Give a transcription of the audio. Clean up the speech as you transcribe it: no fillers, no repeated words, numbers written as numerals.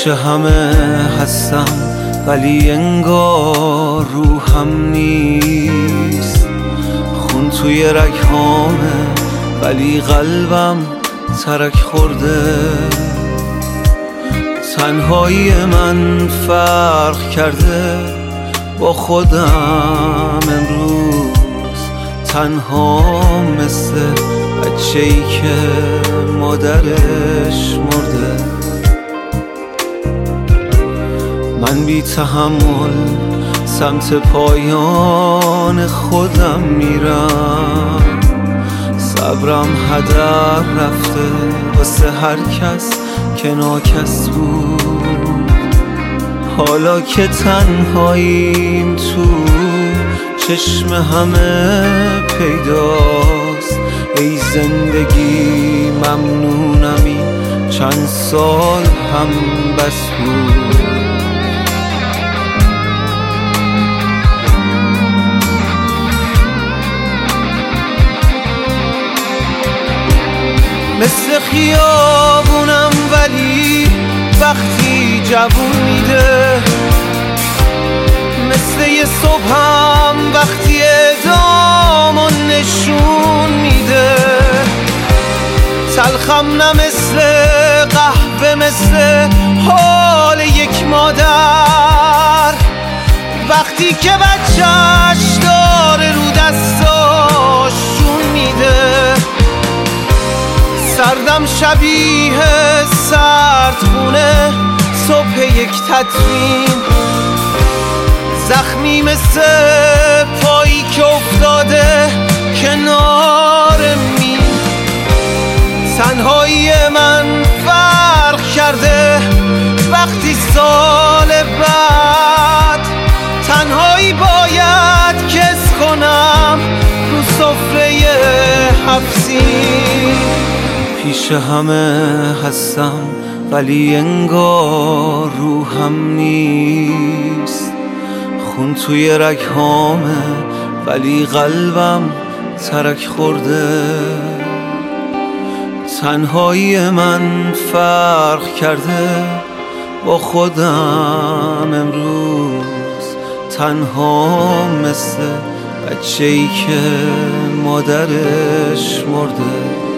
پیش همه هستم ولی انگار روحم نیست. خون توی رگهامه ولی قلبم ترک خورده. تنهایی من فرق کرده با خودم امروز. تنها مثل بچه‌ای که مادرش مرده. من بی تحمل سمت پایان خودم میرم. صبرم هدر رفته واسه هر کس که ناکس بود. حالا که تنهاییم تو چشم همه پیداست. ای زندگی ممنونمی چند سال هم بس بود. مثل خیابونم ولی وقتی جوون میده. مثل یه صبحم وقتی ادامو نشون میده. تلخم نه مثل قهوه، مثل حال یک مادر وقتی که بچهش داره رو دستاش جون میده. سردم شبیه سردخونه صبح یک تدفین. زخمی مثل پایی که افتاده کنار می. تنهایی من فرق کرده وقتی سال بعد تنهایی باید کس کنم رو سفره حبسی. پیش همه هستم ولی انگار روحم نیست. خون توی رگهامه ولی قلبم ترک خورده. تنهایی من فرق کرده با خودم امروز. تنها مثل بچه‌ای که مادرش مرده.